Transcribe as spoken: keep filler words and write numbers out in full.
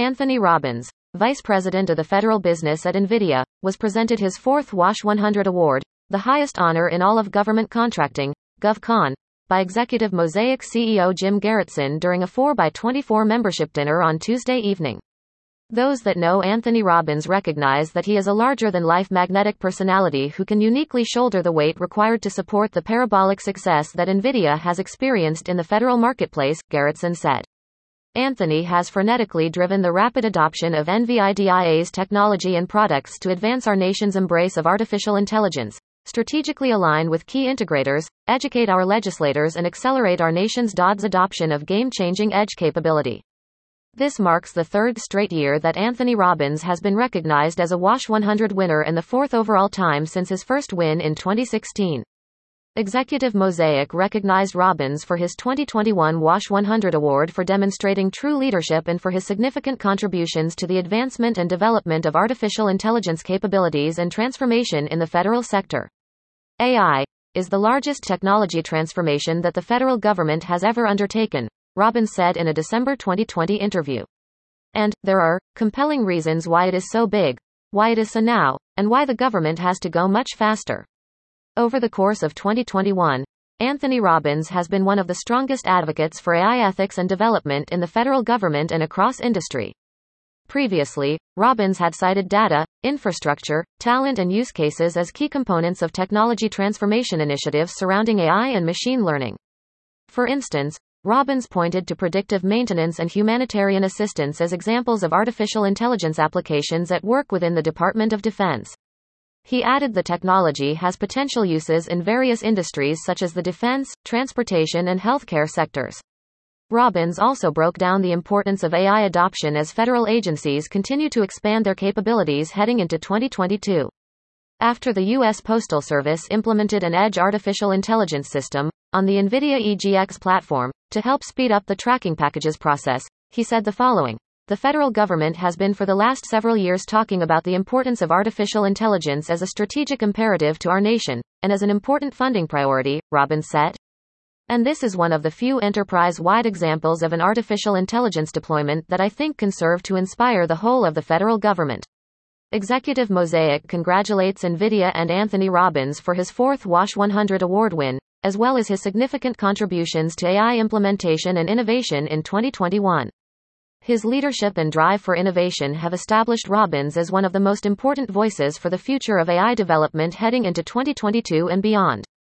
Anthony Robbins, Vice President of the Federal Business at NVIDIA, was presented his fourth WASH one hundred award, the highest honor in all of government contracting, GovCon, by Executive Mosaic C E O Jim Garretson during a four by twenty-four membership dinner on Tuesday evening. Those that know Anthony Robbins recognize that he is a larger-than-life magnetic personality who can uniquely shoulder the weight required to support the parabolic success that NVIDIA has experienced in the federal marketplace, Garretson said. Anthony has frenetically driven the rapid adoption of NVIDIA's technology and products to advance our nation's embrace of artificial intelligence, strategically align with key integrators, educate our legislators and accelerate our nation's D O D's adoption of game-changing edge capability. This marks the third straight year that Anthony Robbins has been recognized as a WASH one hundred winner and the fourth overall time since his first win in twenty sixteen. Executive Mosaic recognized Robbins for his twenty twenty-one WASH one hundred award for demonstrating true leadership and for his significant contributions to the advancement and development of artificial intelligence capabilities and transformation in the federal sector. A I is the largest technology transformation that the federal government has ever undertaken, Robbins said in a December twenty twenty interview. And there are compelling reasons why it is so big, why it is so now, and why the government has to go much faster. Over the course of twenty twenty-one, Anthony Robbins has been one of the strongest advocates for A I ethics and development in the federal government and across industry. Previously, Robbins had cited data, infrastructure, talent and use cases as key components of technology transformation initiatives surrounding A I and machine learning. For instance, Robbins pointed to predictive maintenance and humanitarian assistance as examples of artificial intelligence applications at work within the Department of Defense. He added the technology has potential uses in various industries such as the defense, transportation and healthcare sectors. Robbins also broke down the importance of A I adoption as federal agencies continue to expand their capabilities heading into twenty twenty-two. After the U S Postal Service implemented an edge artificial intelligence system on the NVIDIA E G X platform to help speed up the tracking packages process, he said the following. The federal government has been for the last several years talking about the importance of artificial intelligence as a strategic imperative to our nation, and as an important funding priority, Robbins said. And this is one of the few enterprise-wide examples of an artificial intelligence deployment that I think can serve to inspire the whole of the federal government. Executive Mosaic congratulates NVIDIA and Anthony Robbins for his fourth WASH one hundred award win, as well as his significant contributions to A I implementation and innovation in twenty twenty-one. His leadership and drive for innovation have established Robbins as one of the most important voices for the future of A I development heading into twenty twenty-two and beyond.